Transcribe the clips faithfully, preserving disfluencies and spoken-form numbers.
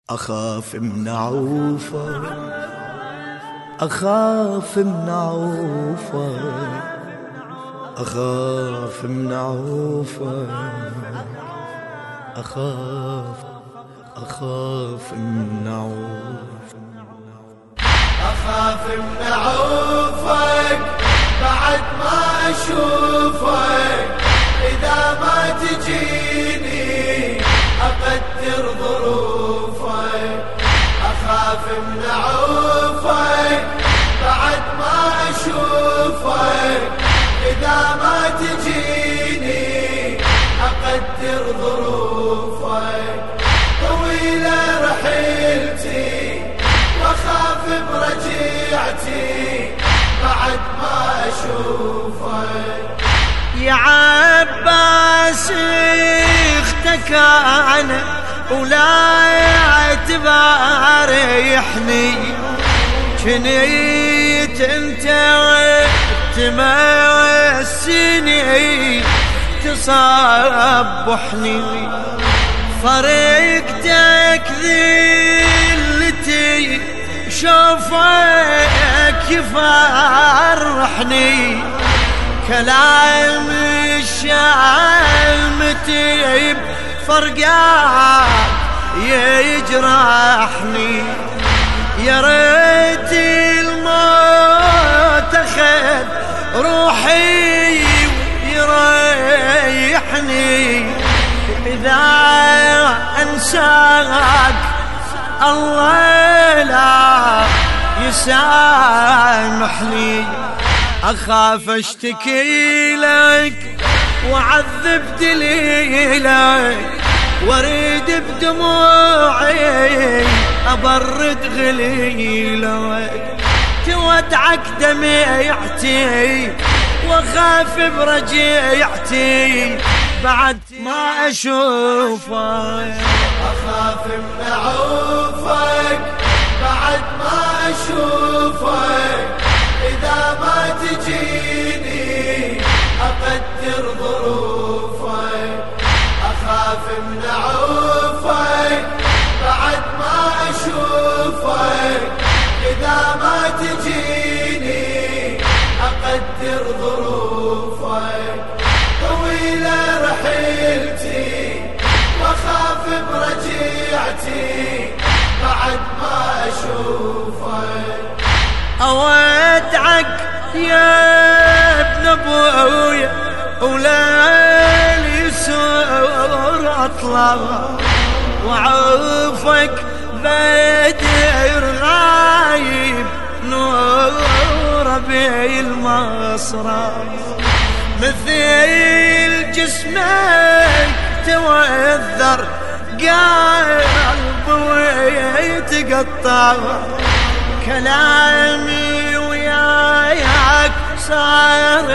أخاف من عوفك، أخاف من عوفك، أخاف من عوفك، أخاف أخاف من عوفك، أخاف من عوفك بعد ما أشوفك، إذا ما تجيني أقدر ظروفك. أخاف من عوفك بعد ما أشوفك، إذا ما تجيني أقدر ظروفك. طويلة رحلتي وأخاف برجيعتي بعد ما أشوفك. يا عباس اختك انا ولا تباريحني، كنيت انت تمسني تصبحني، فرقتك ذلتي شوفك يفرحني، كلام الشامتي بفرقاك يجرحني. يا ريت الموت اخذ روحي ويريحني، اذا انساك الله لا يسامحني. أخاف أشتكي لك وأعذب دليلك، وأريد بدموعي أبرد غليلك، تودعك دميعتي وأخاف برجيعتي بعد ما أشوفك. أخاف من عوفك بعد ما أشوفك، إذا ما تجيني أقدر ظروفك. أخاف من عوفك بعد ما أشوفك، إذا ما تجيني أقدر ظروفك. طويلة رحلتي وأخاف برجيعتي بعد ما أشوفك. أودعك يا ابن أبويا وليل يسور أطلع، وعوفك بدر غايب نور بالمصرف، مثل جسمك توذر قلبي ويتقطع، كلامي وياك صار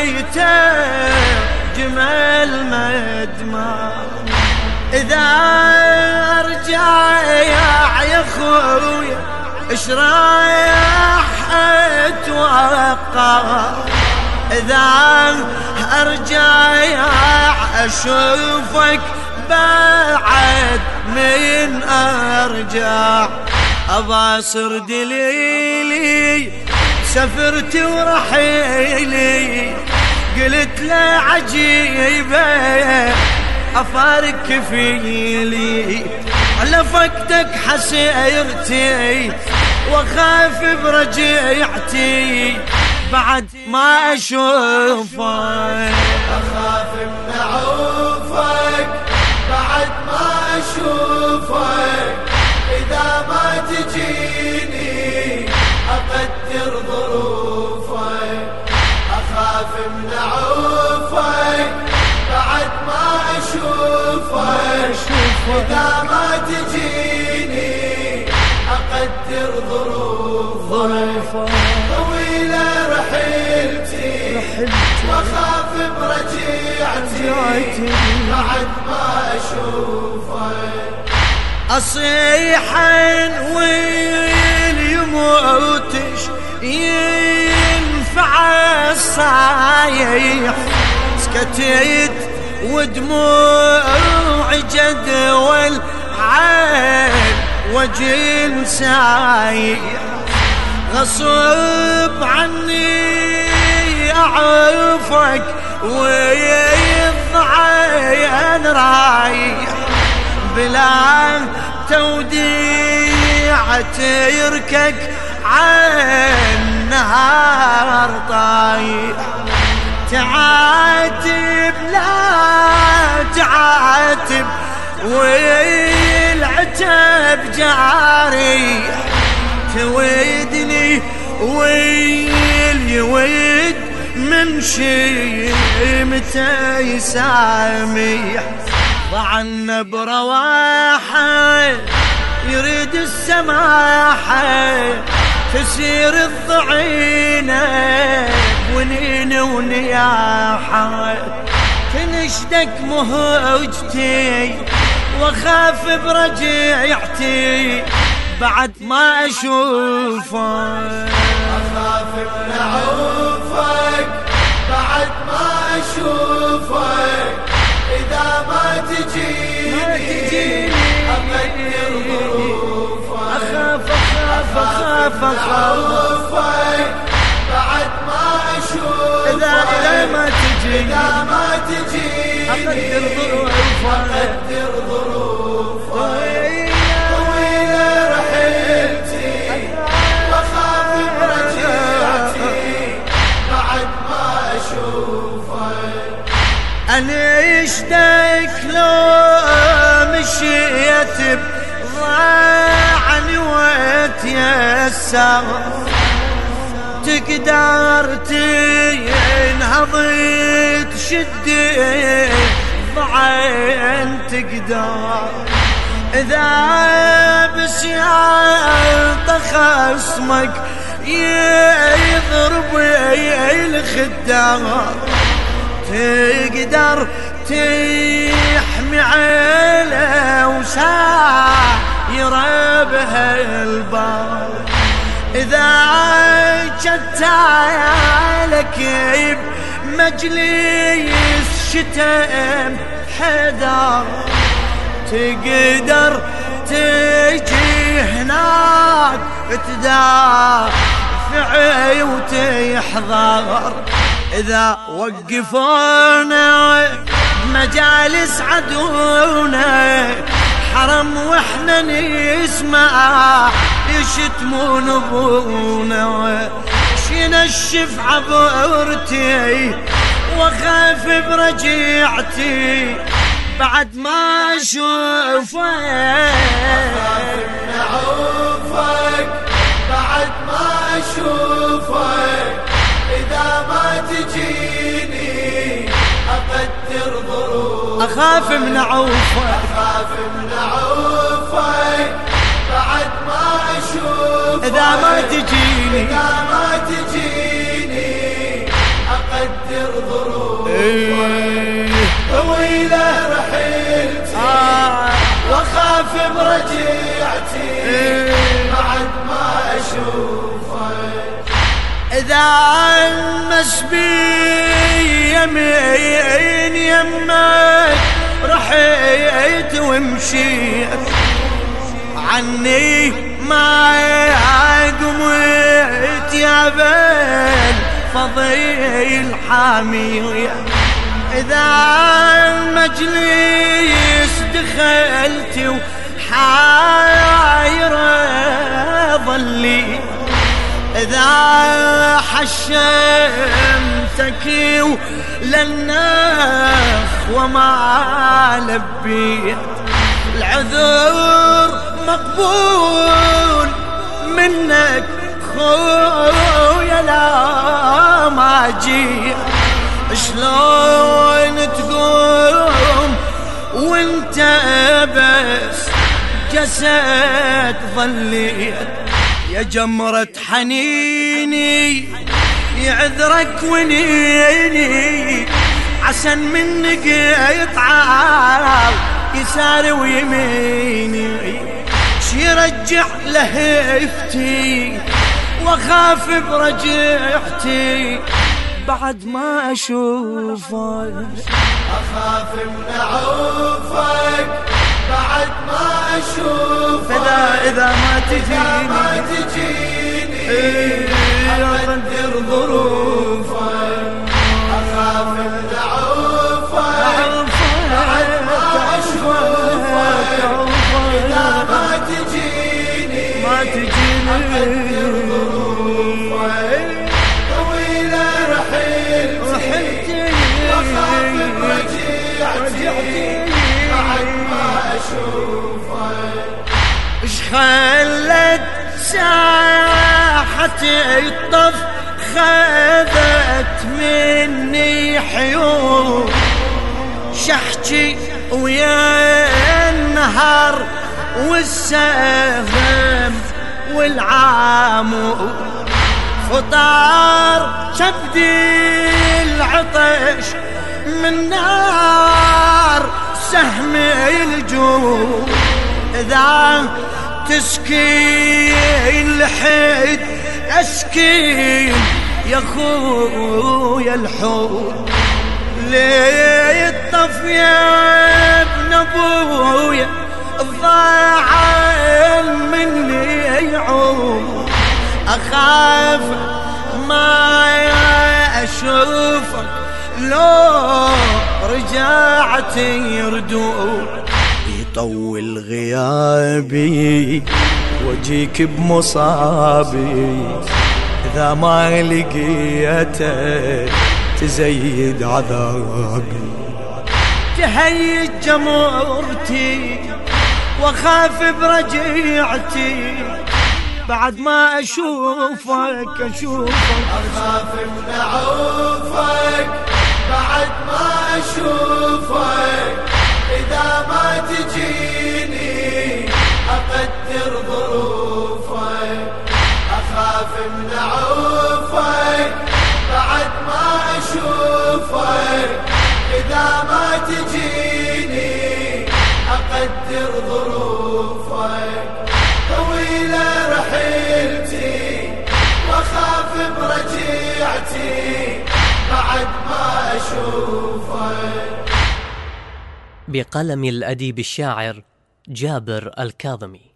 يترجم المدمع، إذا أرجع يا خويا إيش رايح أتوقع، إذا أرجع أشوفك بعد من أرجع، أباصر دليلي سفرت ورحيلي، قلت له عجيبة أفارق كفيلي، على فقدك حسيرتي وأخاف برجيعتي بعد ما أشوفك. أخاف من عوفك بعد ما أشوفك، إذا ما تجيني أقدر ظروفك. أخاف من عوفك بعد ما أشوفك، إذا ما تجيني أقدر ظروفك. طويلة رحلتي وأخاف برجيعتي بعد ما أشوفك. أصيح ويل يموتش ينفع الصايح، سكتت ودموع جدول عين وجه سايح غصب عني أعرفك ويضعين رايح بلا توديع تركك عن نهار طايح تعاتب لا تعاتب والعتب جاري تويدني ويل يويد من شي متى يسامح ضعنا برواحه يريد السماحه تسير الضعينه ونين ونياحه تنشدك مهجتي واخاف برجعتي بعد ما اشوفك اخاف من عوفك بعد ما اشوفك اذا ما تجيني اقدر ظروفك اخاف اخاف اخاف اخوفك بعد ما اشوفك اذا اذا ما تجيني اذا ما تجيني اقدر ظروفك اقدر ظروفك طويلة رحلتي واخاف برجعتي بعد ما اشوفك انا اشتاق لو مشيت بضاعني واتيسر تقدر تنهض تشد ضعين تقدر إذا بس يعطى خصمك يضرب الخدار تقدر تحمي عيله وساير بها البار إذا جتالك بمجلس شتم حدار تقدر تجي هناك تدافع وتحضر إذا وقفونا بمجالس عدونا حرم واحنا نسمع يشتمون ابونا شنشف عبرتي واخاف برجعتي بعد ما اشوفك اخاف من عوفك بعد ما اشوفك اذا ما تجيني اقدر ظروفك اخاف من عوفك اخاف من عوفك بعد ما اشوفك اذا ما تجيني اذا ما تجيني اقدر ظروفك طويلة رحلتي آه واخاف برجعتي بعد ما اشوفك إذا مس بي يمين يمك رحيت ومشيت عني ما قمت يا بن فضيل حامية إذا مجلس دخلت وحايرة ظلي إذا حشمتك ولنخ وما لبيت العذر مقبول منك خويا لا ما جيت شلون تقوم وانت بس جسد ظليت يا جمرة حنيني يعذرك ونيني عسن منك يطعى يسار ويميني شي رجع لهفتي واخاف برجعتي بعد ما اشوفك اخاف من عوفك بعد ما أشوفك فدا إذا ما تجيني ما تجيني أقدر ظروفك أخاف من ضعفك بعد ما أشوفك إذا ما تجيني ما تجيني طويلة رحلتي وخاف برجعتي بعد ما أشوفك إش خلت ساحة الطف خذت مني حيوم شحكي ويا النهر والسهم والعامو فطار كبدي العطش من نار سهم الجوع إذا تسكين لحد أسكين يا خويا الحب ليه الطف يا ابن أبويا ضاع مني يعوم أخاف ما أشوفك لو رجعت يردون يطول غيابي وجيك بمصابي إذا ما لقيته تزيد عذابي تهيج جمرتي وخاف برجعتي بعد ما أشوفك أشوفك أخاف من عوفك بعد ما أشوفك إذا ما تجيني أقدر ظروفك أخاف من عوفك بعد ما أشوفك إذا ما تجيني أقدر ظروفك طويلة رحلتي وخاف برجعتي بعد ما أشوفك. بقلم الأديب الشاعر جابر الكاظمي.